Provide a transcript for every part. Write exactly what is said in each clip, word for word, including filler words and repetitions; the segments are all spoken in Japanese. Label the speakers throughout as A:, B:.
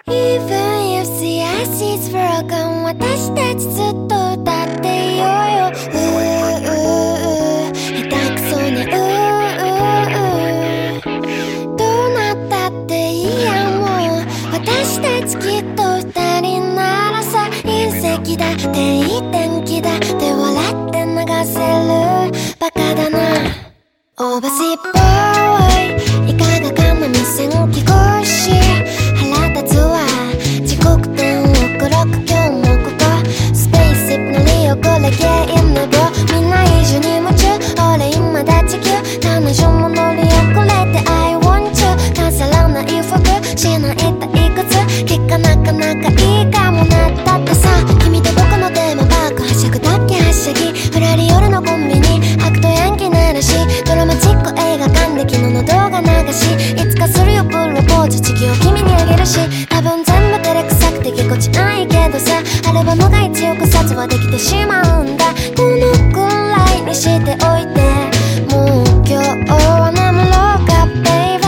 A: Even if the ice is broken 私たちずっと歌っていようよ。うーうー下手くそにうーうーどうなったっていいやもう私たちきっと二人ならさ隕石だっていい天気だって笑って流せるバカだなオーバーシーボーイいかがかな無線聞こえし腹立つわ時刻点を黒く今日もここスペースシップの利用これゲインの棒みんな一緒に夢中俺今だ地球彼女も乗り遅れて I want you 飾らない服しない退屈結果なかなかいいかもなったってさ君と僕のテーマパークはしゃぐだけはしゃぎふらり夜のコンビニ白とヤンキーならしドラマチック映画館で昨日の動画流しいつかするよプロポーズ地球を君にあげるし多分全部照れくさくてぎこちないけどさアルバムが一億冊はできてしまうんだこのくらいにしておいてもう今日は眠ろうか baby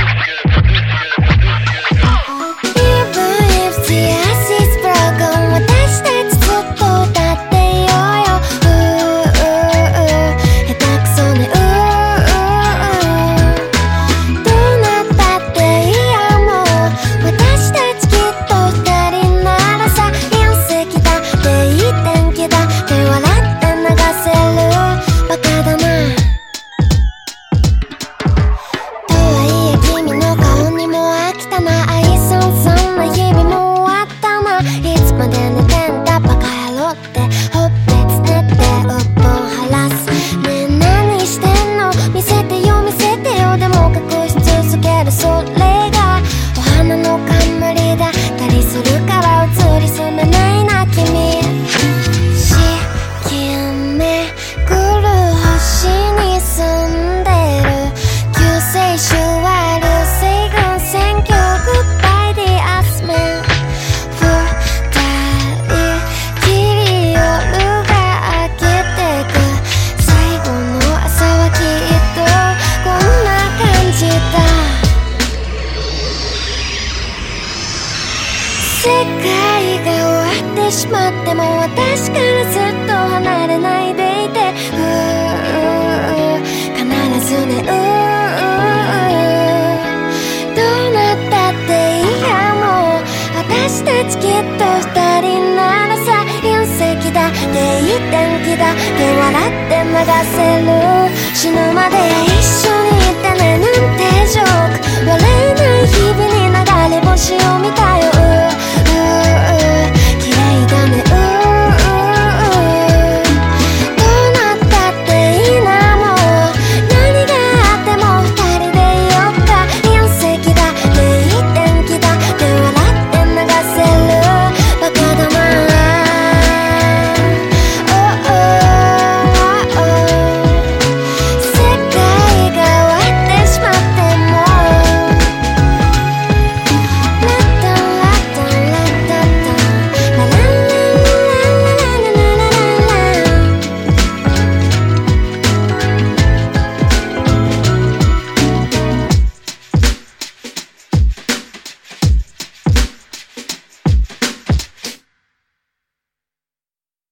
A: Even if the ice is broken 私たちずっと歌っていようようーうーうー下手くそねうーうーどうなったっていいやもう私たちきっと二人ならさ隕石だっていい天気だって笑って流せるバカだなとはいえ君の顔にも飽きたな愛想そんな日々も終わったないつまで寝てんだバカ野郎ってほっぺつねってうっぷん晴らすねえ何してんの見せてよ見せてよでも隠し続けるそれがお花の冠だったりするから移り住めないな君四季めぐる星に住んでる救世主は流星群選挙 Goodbye the Iceman 二人きり夜が明けてく最後の朝はきっとこんな感じだ世界が終わってしまっても私からずっと離れないでいてうー必ずねうーどうなったっていいやもう私たちきっと二人ならさ隕石だっていい天気だって笑って流せる死ぬまで一緒にいてねなんてジョーク